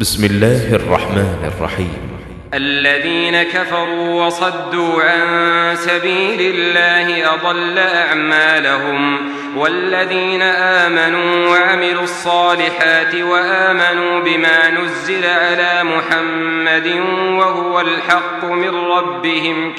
بسم الله الرحمن الرحيم. الذين كفروا وصدوا عن سبيل الله أضل أعمالهم، والذين آمنوا وعملوا الصالحات وآمنوا بما نزل على محمد وهو الحق من ربهم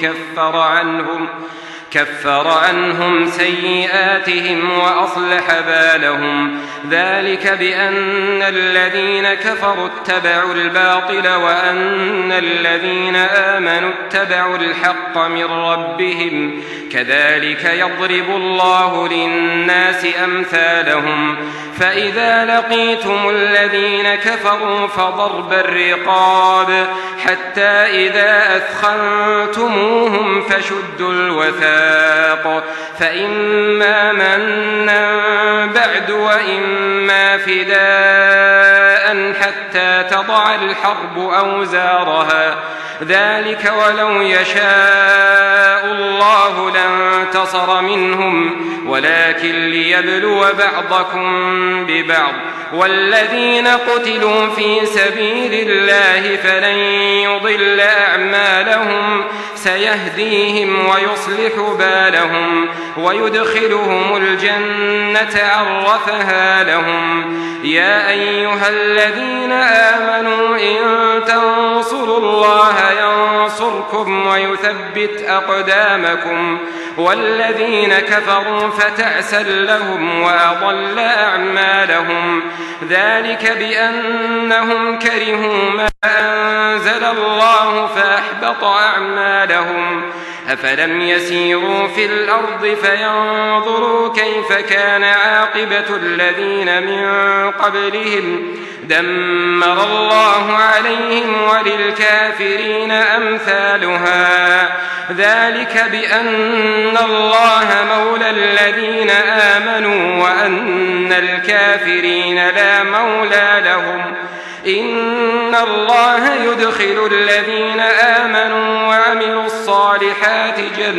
كفر عنهم سيئاتهم وأصلح بالهم. ذلك بأن الذين كفروا اتبعوا الباطل وأن الذين آمنوا اتبعوا الحق من ربهم. كذلك يضرب الله للناس أمثالهم. فإذا لقيتم الذين كفروا فضرب الرقاب حتى إذا أثخنتموهم فشدوا الوثاق، فإما منا بعد وإما فداء حتى تضع الحرب أوزارها. ذلك ولو يشاء الله لانتصر منهم، ولكن ليبلو بعضكم ببعض. والذين قتلوا في سبيل الله فلن يضل أعمالهم، سيهديهم ويصلح بالهم ويدخلهم الجنة عرفها لهم. يا أيها الذين آمنوا إن تنصروا الله ينصركم ويثبت أقدامكم. والذين كفروا فتعسا لهم وأضل أعمالهم. ذلك بأنهم كرهوا ما أنزل الله فأحبط أعمالهم. أفلم يسيروا في الأرض فينظروا كيف كان عاقبة الذين من قبلهم، دمر الله عليهم وللكافرين أمثالها. ذلك بأن الله مولى الذين آمنوا وأن الكافرين لا مولى لهم. إن الله يدخل الذين آمنوا وعملوا الصالحات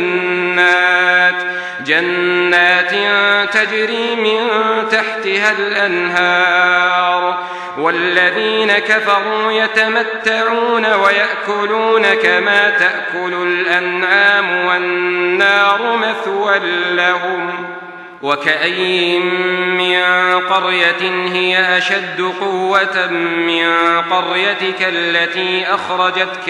جنات تجري من تحتها الأنهار. والذين كفروا يتمتعون ويأكلون كما تأكل الأنعام والنار مثوى لهم. وكأي من قرية هي أشد قوة من قريتك التي أخرجتك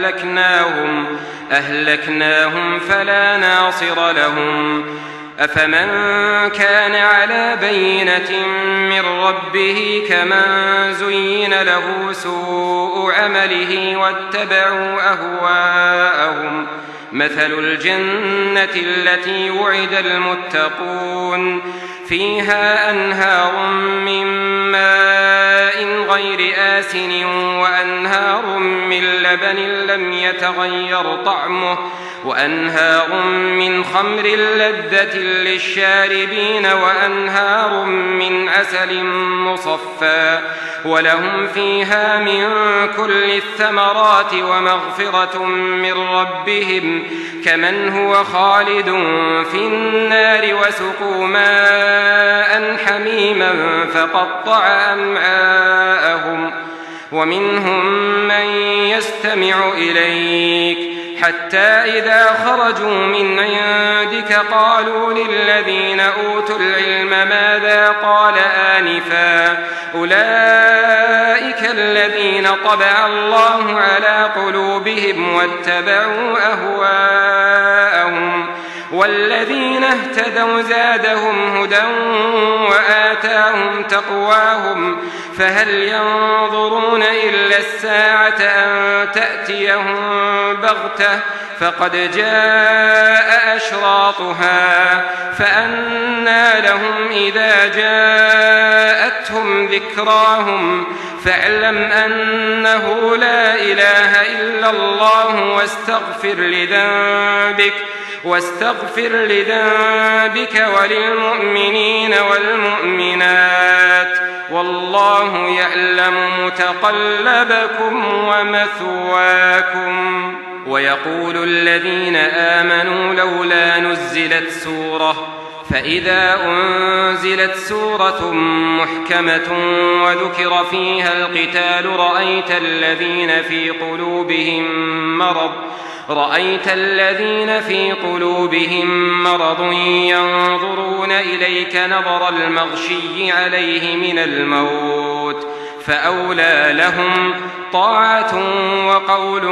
أهلكناهم فلا ناصر لهم. أفمن كان على بينة من ربه كمن زين له سوء عمله واتبعوا أهواءهم. مثل الجنة التي وعد المتقون فيها أنهار من ماء غير آسن وأنهار من لبن لم يتغير طعمه وأنهار من خمر لذة للشاربين وأنهار من عسل مصفى ولهم فيها من كل الثمرات ومغفرة من ربهم كمن هو خالد في النار وسقوا ماء حميما فقطع أمعاءهم. ومنهم من يستمع إليك حتى إذا خرجوا من عندك قالوا للذين أوتوا العلم ماذا قال آنفا أولئك الذين طبع الله على قلوبهم واتبعوا أهواءهم. والذين اهتدوا زادهم هدى وآتاهم تقواهم. فهل ينظرون إلا الساعة أن تأتيهم بغتة فقد جاء أشراطها فأنى لهم إذا جاءتهم ذكراهم. فاعلم أنه لا إله إلا الله واستغفر لذنبك وللمؤمنين والمؤمنات والله يعلم متقلبكم ومثواكم. ويقول الذين آمنوا لولا نزلت سورة فإذا أنزلت سورة محكمة وذكر فيها القتال رأيت الذين في قلوبهم مرض ينظرون إليك نظر المغشي عليه من الموت فأولى لهم طاعة وقول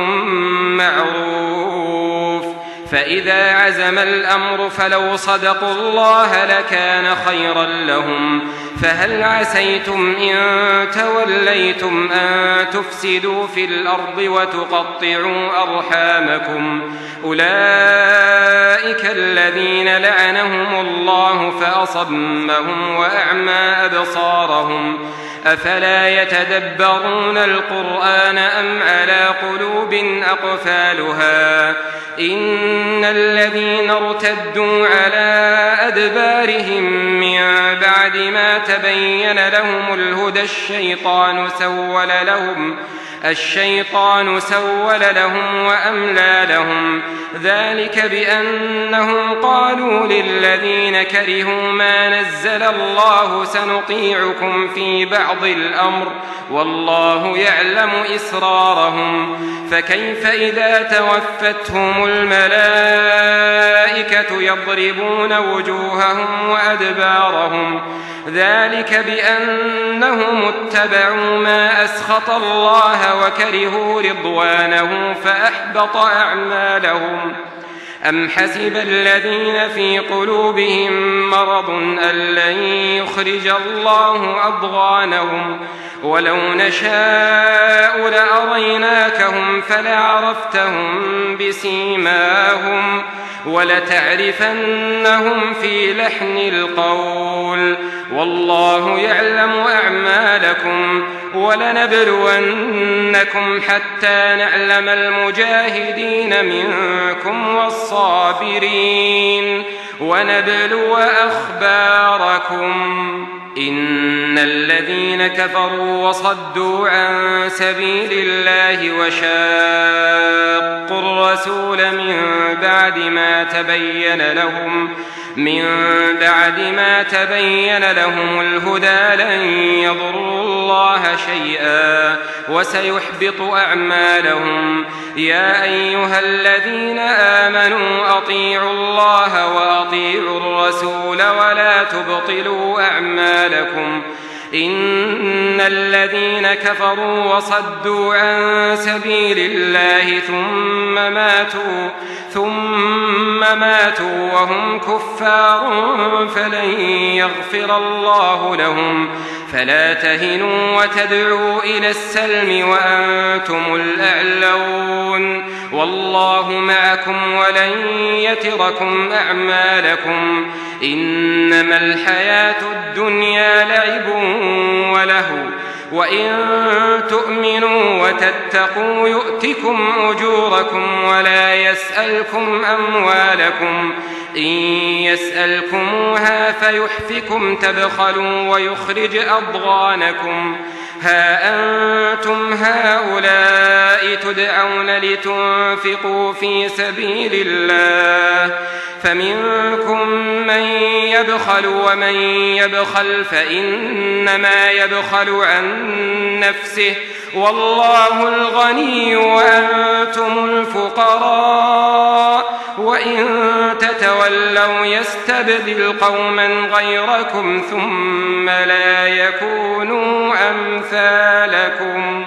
معروف. فإذا عزم الأمر فلو صدقوا الله لكان خيرا لهم. فهل عسيتم إن توليتم أن تفسدوا في الأرض وتقطعوا أرحامكم؟ أولئك الذين لعنهم الله فأصمهم وأعمى أبصارهم. أفلا يتدبرون القرآن أم على قلوب أقفالها؟ إن الذين ارتدوا على أدبارهم من بعد ما تبين لهم الهدى الشيطان سول لهم وأملى لهم. ذلك بأنهم قالوا للذين كرهوا ما نزل الله سنطيعكم في بعض الأمر والله يعلم إسرارهم. فكيف إذا توفتهم الملائكة يضربون وجوههم وأدبارهم؟ ذلك بأنهم اتبعوا ما أسخط الله وكرهوا رضوانه فأحبط أعمالهم. أم حسب الذين في قلوبهم مرض أن لن يخرج الله أضغانهم؟ ولو نشاء لأريناكهم فلعرفتهم بسيماهم ولتعرفنهم في لحن القول والله يعلم أعمالكم. ولنبلونكم حتى نعلم المجاهدين منكم والصابرين ونبلو أخباركم. إن الذين كفروا وصدوا عن سبيل الله وشاقوا الرسول من بعد ما تبين لهم الهدى لن يضروا الله شيئا وسيحبط أعمالهم. يا أيها الذين آمنوا أطيعوا الله وأطيعوا الرسول ولا تبطلوا أعمالكم. إن الذين كفروا وصدوا عن سبيل الله ثم ماتوا وهم كفار فلن يغفر الله لهم. فلا تهنوا وتدعوا إلى السلم وأنتم الأعلون والله معكم ولن يتركم أعمالكم. إنما الحياة الدنيا لعب ولهو وإن تؤمنوا وتتقوا يؤتكم أجوركم ولا يسألكم أموالكم. إن يسألكموها فيحفكم تبخلوا ويخرج أضغانكم. ها أنتم هؤلاء تدعون لتنفقوا في سبيل الله فمنكم من يبخل ومن يبخل فإنما يبخل عن نفسه والله الغني وأنتم الفقراء. وإن تتولوا يستبدل قوما غيركم ثم لا يكونوا أمثالكم.